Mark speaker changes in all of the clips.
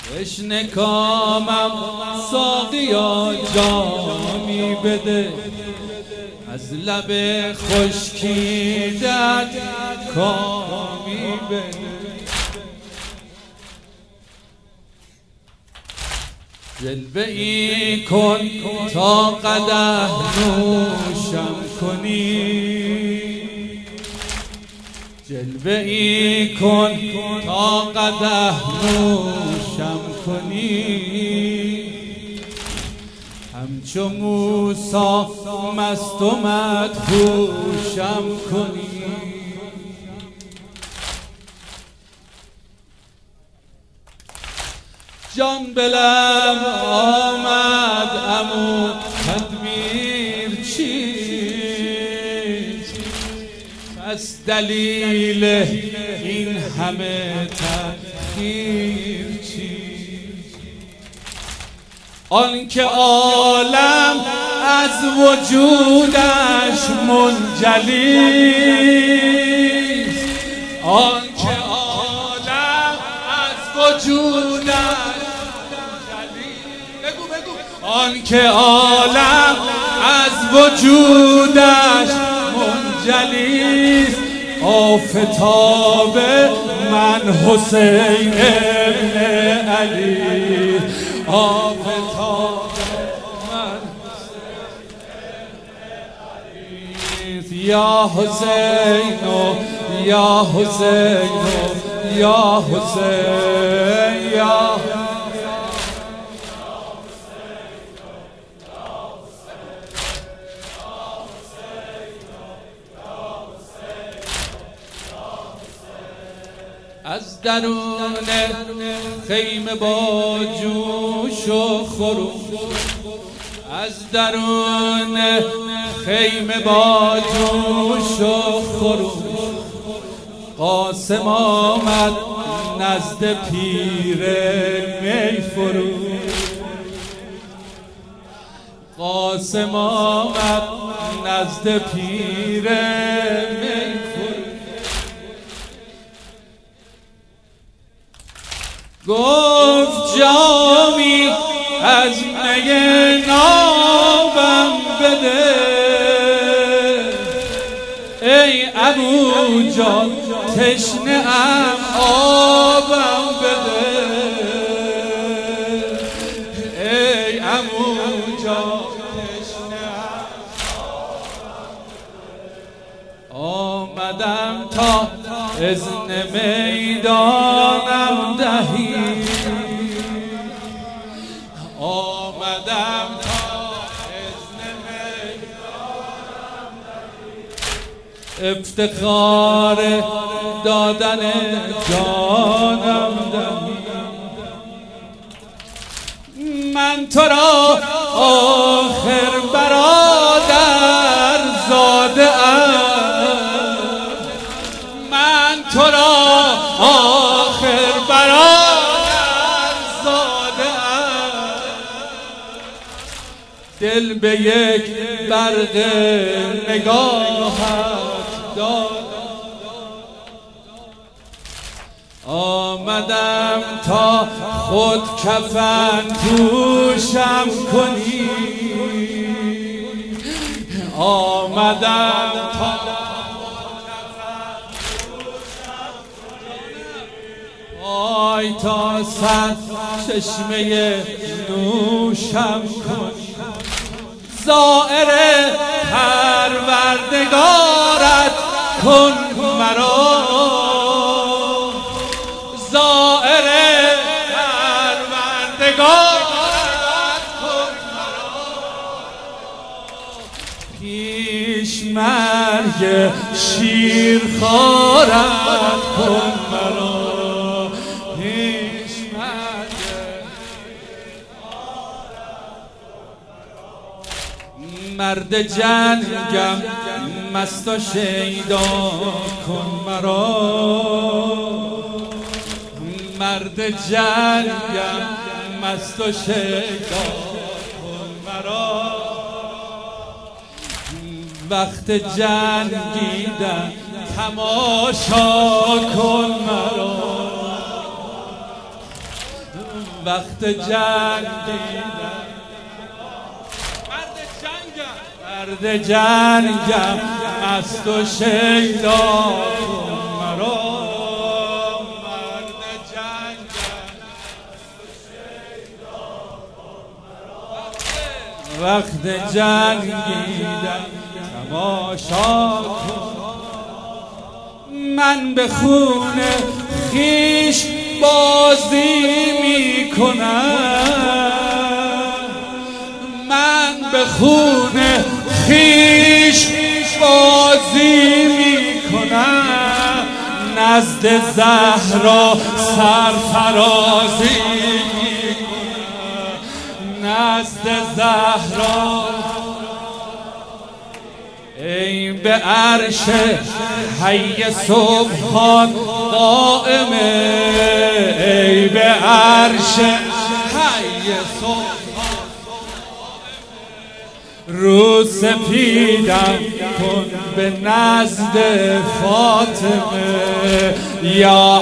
Speaker 1: تشنه کامم ساقیا جامی بده، از لب خشکیدت کامی بده. جلوه ای کن تا قدح نوشم کنی، جلوه ای کن تا قدح نوشم کنی. همچو موسی مست و مدهوشم کنی. جان به لب آمد اما تدبیر چیست؟ پس دلیل این همه تأخیر چیست؟ آن که عالم از وجودش منجلیست، آن که عالم از وجودش، آن که عالم از وجودش منجلیست. آفتاب من حسین ابن علی، آفتاب من حسین ابن علی. یا حسین یا حسین یا حسین یا از درون خیمه با جوش و خروش، از درون خیمه با جوش و خروش. قاسم آمد نزد پیر می فروش، قاسم آمد نزد پیر می فروش. گفت جامی از می نابم بده، ای ابو جان تشنه ام آبم بده، ای ابو جان تشنه ام آبم بده. آمدم تا اذن میدانم دهی، آمدم تا اذن میدانم دهی. افتخار دادن جانم دهی. من تو را آخر برادر زاده ام، من تو را آخر برادر زاده ام. دل به یک برق نگاهت دادم، آمدم تا خود کفن پوشم کنی، آمدم تا آی تا صد چشمه نوشم کنی. زائر پروردگارت کن مرا، زائر پروردگارت کن مرا. پیش مرگ شیرخوارت کن مرا، مرد جنگم مست و شیدا کن مرا، مرد جنگم مست و شیدا کن مرا. وقت جنگیدن تماشا کن مرا، وقت جنگیدن مرد جنگم مست و شیدا کن مرا مرد جنگم وقت جنگیدن تماشا کن من به خون خیش بازی می کنم من به خون خیش بازی می کنم نزد زهرا سرفرازی می کنم نزد زهرا ای به عرش حی سبحان قائمه ای به عرش حی سبحان رو سپیدم کن به نزد فاطمه یا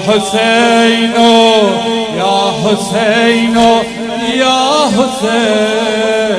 Speaker 1: حسینو یا حسینو یا حسین